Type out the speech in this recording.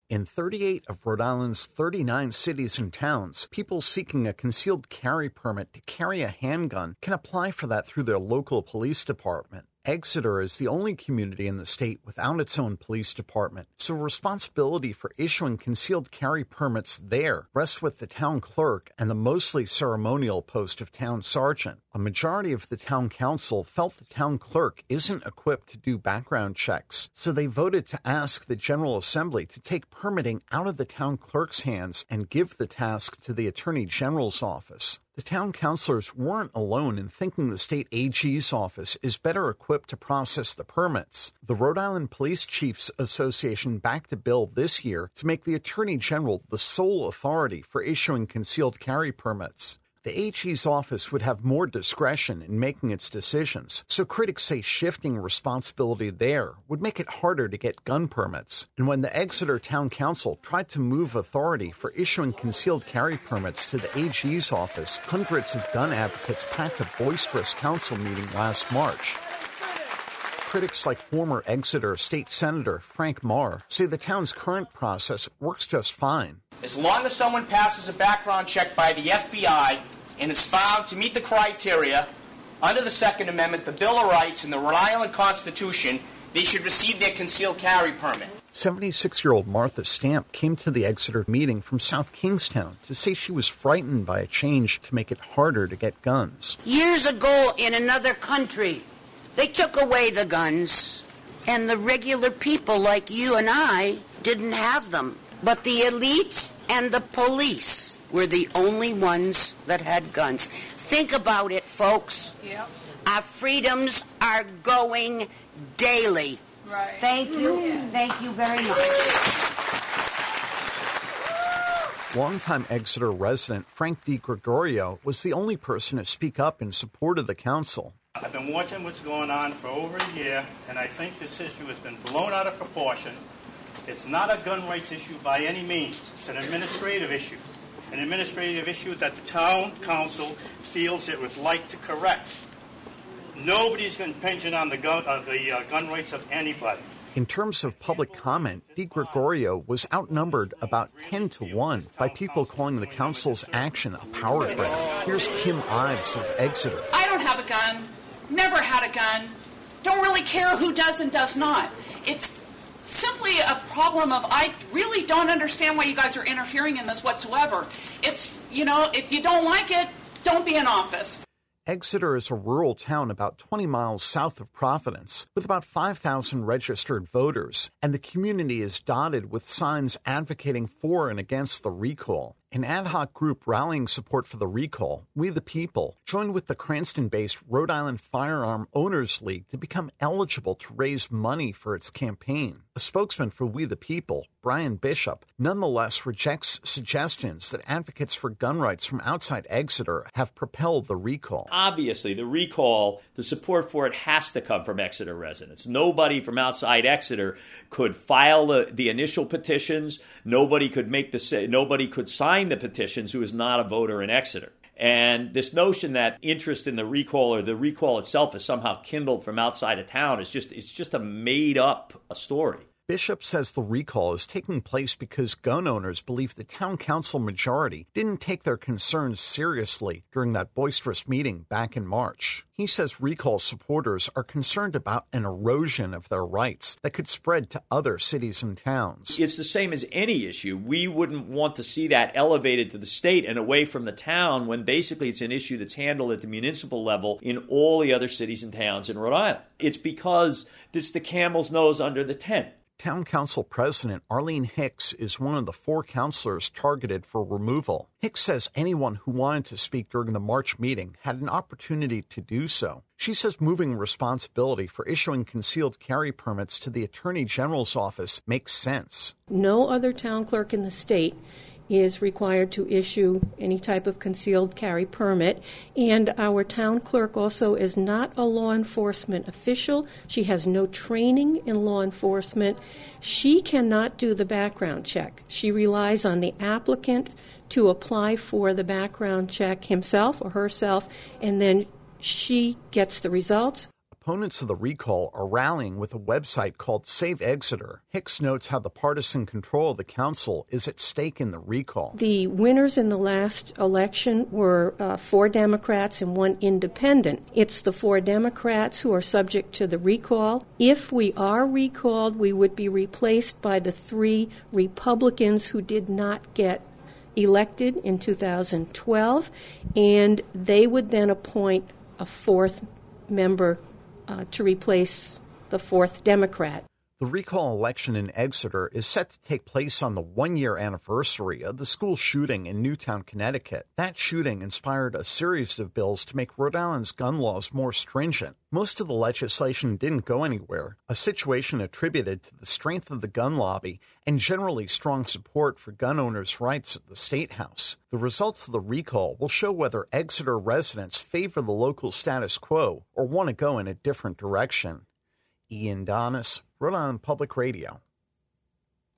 In 38 of Rhode Island's 39 cities and towns, people seeking a concealed carry permit to carry a handgun can apply for that through their local police department. Exeter is the only community in the state without its own police department, so responsibility for issuing concealed carry permits there rests with the town clerk and the mostly ceremonial post of town sergeant. A majority of the town council felt the town clerk isn't equipped to do background checks, so they voted to ask the General Assembly to take permitting out of the town clerk's hands and give the task to the Attorney General's office. The town councilors weren't alone in thinking the state AG's office is better equipped to process the permits. The Rhode Island Police Chiefs Association backed a bill this year to make the Attorney General the sole authority for issuing concealed carry permits. The AG's office would have more discretion in making its decisions, so critics say shifting responsibility there would make it harder to get gun permits. And when the Exeter Town Council tried to move authority for issuing concealed carry permits to the AG's office, hundreds of gun advocates packed a boisterous council meeting last March. Critics like former Exeter State Senator Frank Marr say the town's current process works just fine. As long as someone passes a background check by the FBI and is found to meet the criteria under the Second Amendment, the Bill of Rights, and the Rhode Island Constitution, they should receive their concealed carry permit. 76-year-old Martha Stamp came to the Exeter meeting from South Kingstown to say she was frightened by a change to make it harder to get guns. Years ago in another country, they took away the guns, and the regular people like you and I didn't have them. But the elite and the police were the only ones that had guns. Think about it, folks. Yep. Our freedoms are going daily. Right. Thank you. Yeah. Thank you very much. Longtime Exeter resident Frank DiGregorio was the only person to speak up in support of the council. I've been watching what's going on for over a year, and I think this issue has been blown out of proportion. It's not a gun rights issue by any means. It's an administrative issue. An administrative issue that the town council feels it would like to correct. Nobody's impinging on the gun rights of anybody. In terms of public comment, DiGregorio was outnumbered about 10-1 by people calling the council's action a power grab. Here's Kim Ives of Exeter. I don't have a gun, never had a gun, don't really care who does and does not. It's simply a problem of I really don't understand why you guys are interfering in this whatsoever. It's, if you don't like it, don't be in office. Exeter is a rural town about 20 miles south of Providence, with about 5,000 registered voters, and the community is dotted with signs advocating for and against the recall. An ad hoc group rallying support for the recall, We the People, joined with the Cranston-based Rhode Island Firearm Owners League to become eligible to raise money for its campaign. A spokesman for We the People, Brian Bishop, nonetheless rejects suggestions that advocates for gun rights from outside Exeter have propelled the recall. Obviously, the recall, the support for it has to come from Exeter residents. Nobody from outside Exeter could file the initial petitions. Nobody could sign the petitions who is not a voter in Exeter. And this notion that interest in the recall or the recall itself is somehow kindled from outside of town it's just a made-up story. Bishop says the recall is taking place because gun owners believe the town council majority didn't take their concerns seriously during that boisterous meeting back in March. He says recall supporters are concerned about an erosion of their rights that could spread to other cities and towns. It's the same as any issue. We wouldn't want to see that elevated to the state and away from the town when basically it's an issue that's handled at the municipal level in all the other cities and towns in Rhode Island. It's because it's the camel's nose under the tent. Town Council President Arlene Hicks is one of the 4 councilors targeted for removal. Hicks says anyone who wanted to speak during the March meeting had an opportunity to do so. She says moving responsibility for issuing concealed carry permits to the Attorney General's office makes sense. No other town clerk in the state is required to issue any type of concealed carry permit. And our town clerk also is not a law enforcement official. She has no training in law enforcement. She cannot do the background check. She relies on the applicant to apply for the background check himself or herself, and then she gets the results. opponents of the recall are rallying with a website called Save Exeter. Hicks notes how the partisan control of the council is at stake in the recall. The winners in the last election were 4 Democrats and 1 independent. It's the 4 Democrats who are subject to the recall. If we are recalled, we would be replaced by the 3 Republicans who did not get elected in 2012, and they would then appoint a 4th member to replace the 4th Democrat. The recall election in Exeter is set to take place on the 1-year anniversary of the school shooting in Newtown, Connecticut. That shooting inspired a series of bills to make Rhode Island's gun laws more stringent. Most of the legislation didn't go anywhere, a situation attributed to the strength of the gun lobby and generally strong support for gun owners' rights at the State House. The results of the recall will show whether Exeter residents favor the local status quo or want to go in a different direction. Ian Donis, Rhode Island Public Radio.